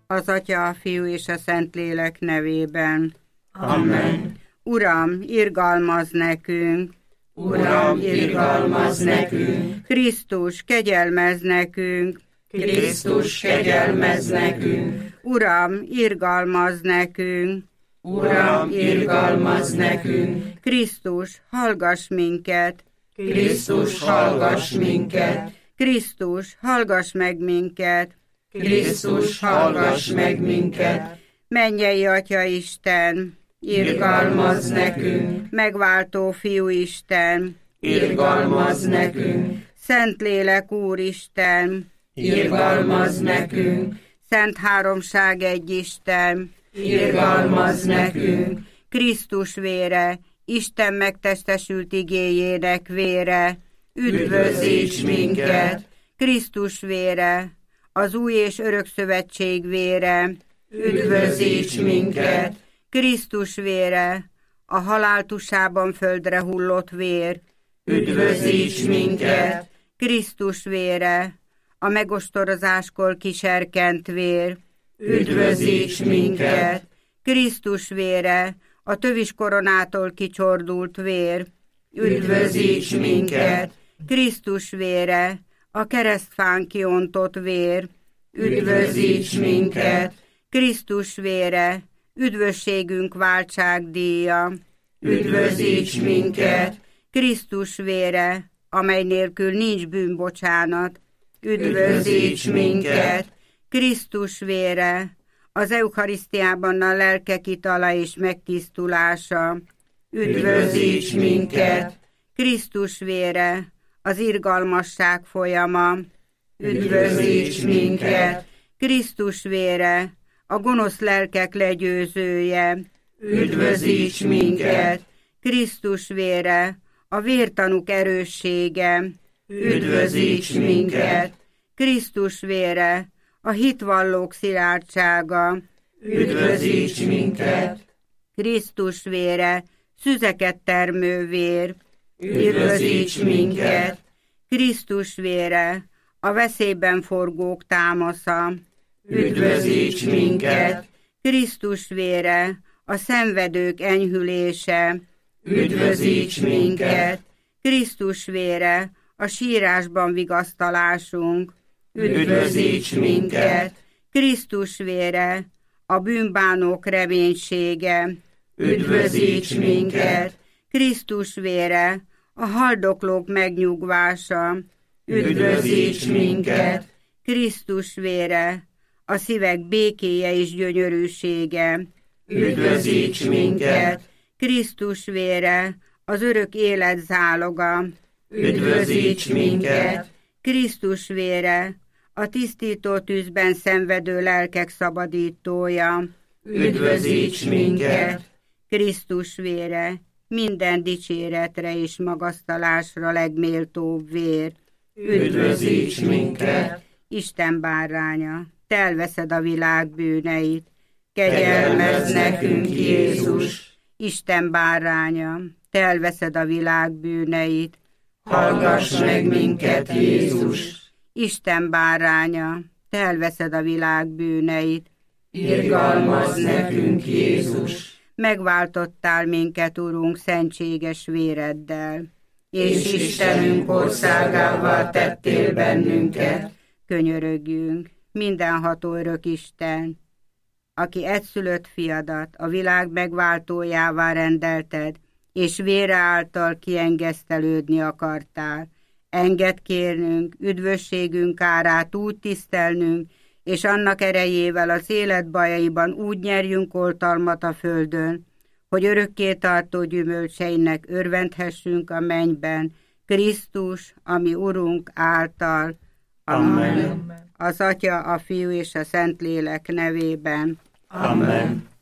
Az Atya, a Fiú és a Szentlélek nevében. Amen. Uram, irgalmazz nekünk! Uram, irgalmazz nekünk! Krisztus, kegyelmezz nekünk! Krisztus, kegyelmezz nekünk! Uram, irgalmazz nekünk! Uram, irgalmazz nekünk! Krisztus, hallgass minket! Krisztus, hallgass minket! Krisztus, hallgass meg minket! Krisztus, hallgass meg minket! Mennyei Atya Isten, irgalmazz nekünk! Megváltó Fiú Isten, irgalmazz nekünk! Szentlélek Úristen, irgalmazz nekünk! Szent Háromság egy Isten, irgalmazz nekünk! Krisztus vére, Isten megtestesült igéjének vére, üdvözíts minket! Krisztus vére, az új és örök szövetség vére, üdvözíts minket! Krisztus vére, a halál tusában földre hullott vér, üdvözíts minket! Krisztus vére, a megostorozáskor kiserkent vér, üdvözíts minket! Krisztus vére, a tövis koronától kicsordult vér, üdvözíts minket! Krisztus vére, a keresztfán kiontott vér, üdvözíts minket! Krisztus vére, üdvösségünk váltságdíja, üdvözíts minket! Krisztus vére, amely nélkül nincs bűnbocsánat, üdvözíts minket! Krisztus vére, az eukarisztiában a lelkek itala és megtisztulása, üdvözíts minket! Krisztus vére, az irgalmasság folyama, üdvözíts minket! Krisztus vére, a gonosz lelkek legyőzője, üdvözíts minket! Krisztus vére, a vértanúk erőssége, üdvözíts minket! Krisztus vére, a hitvallók szilárdsága, üdvözíts minket! Krisztus vére, szüzeket termő vér, üdvözíts minket! Krisztus vére, a veszélyben forgók támasza, üdvözíts minket! Krisztus vére, a szenvedők enyhülése, üdvözíts minket! Krisztus vére, a sírásban vigasztalásunk, üdvözíts minket! Krisztus vére, a bűnbánók reménysége, üdvözíts minket! Krisztus vére, a haldoklók megnyugvása, üdvözíts minket! Krisztus vére, a szívek békéje és gyönyörűsége, üdvözíts minket! Krisztus vére, az örök élet záloga, üdvözíts minket! Krisztus vére, a tisztító tűzben szenvedő lelkek szabadítója, üdvözíts minket! Krisztus vére, minden dicséretre és magasztalásra legméltóbb vér, üdvözíts minket! Isten báránya, te elveszed a világ bűneit, kegyelmezz nekünk, Jézus! Isten báránya, te elveszed a világ bűneit, hallgass meg minket, Jézus! Isten báránya, te elveszed a világ bűneit, irgalmazz nekünk, Jézus! Megváltottál minket, Urunk, szentséges véreddel, és Istenünk országává tettél bennünket. Könyörögjünk, mindenható örök Isten, aki egyszülött fiadat a világ megváltójává rendelted, és vére által kiengesztelődni akartál. Engedd kérnünk, üdvösségünk árát úgy tisztelnünk, és annak erejével az élet bajaiban úgy nyerjünk oltalmat a földön, hogy örökké tartó gyümölcseinek örvendhessünk a mennyben, Krisztus, ami Urunk által. Amen. Az Atya, a Fiú és a Szentlélek nevében. Amen.